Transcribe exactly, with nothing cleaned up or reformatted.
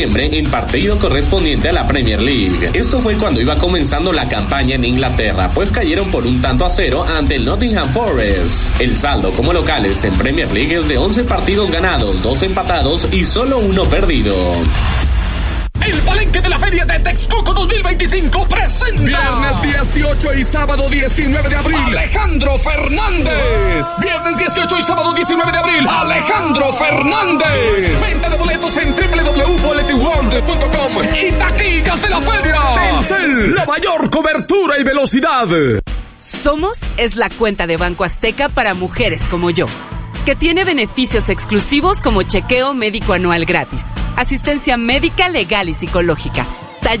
en partido correspondiente a la Premier League. Esto fue cuando iba comenzando la campaña en Inglaterra, pues cayeron por un tanto a cero ante el Nottingham Forest. El saldo como locales en Premier League es de once partidos ganados, dos empatados y solo uno perdido. El Palenque de la Feria de Texcoco dos mil veinticinco presenta viernes dieciocho y sábado diecinueve de abril Alejandro Fernández. Viernes dieciocho y sábado diecinueve de abril Alejandro Fernández. Venta de boletos en doble u doble u doble u punto bulletinworld punto com y taquillas de la feria. Telcel, la mayor cobertura y velocidad. Somos es la cuenta de Banco Azteca para mujeres como yo, que tiene beneficios exclusivos como chequeo médico anual gratis, asistencia médica, legal y psicológica,